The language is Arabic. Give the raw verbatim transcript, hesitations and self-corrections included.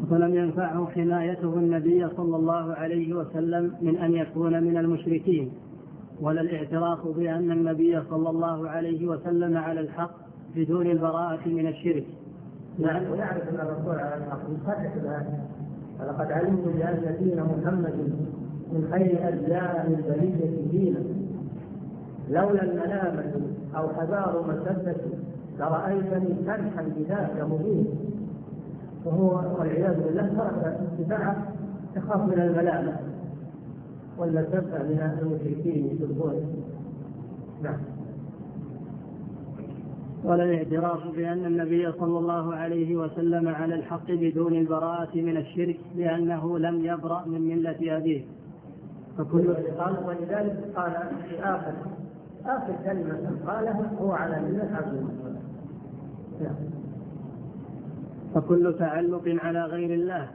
فلم ينفعه حمايته النبي صلى الله عليه وسلم من أن يكون من المشركين، ولا الاعتراف بأن النبي صلى الله عليه وسلم على الحق بدون البراءة من الشرك. نعم، ويعرف أن الرسول على الحق يصدق بهذا. ولقد علمت بأن دين محمد من خير أديان البرية دينا، لولا الملامة أو حذار مسدة لرأيتني فرحا بذاك مبين. وهو والعياذ بالله ترك اتباعه يخاف من الملامة والمسبة من المشركين يسبونه. نعم. ولا الاعتراف بأن النبي صلى الله عليه وسلم على الحق بدون البراءة من الشرك، لأنه لم يبرأ من ملة أبيه. فكل قال ولذلك قال في آخر آخر كلمة قالها هو على ملة أبيه. فكل تعلق على غير الله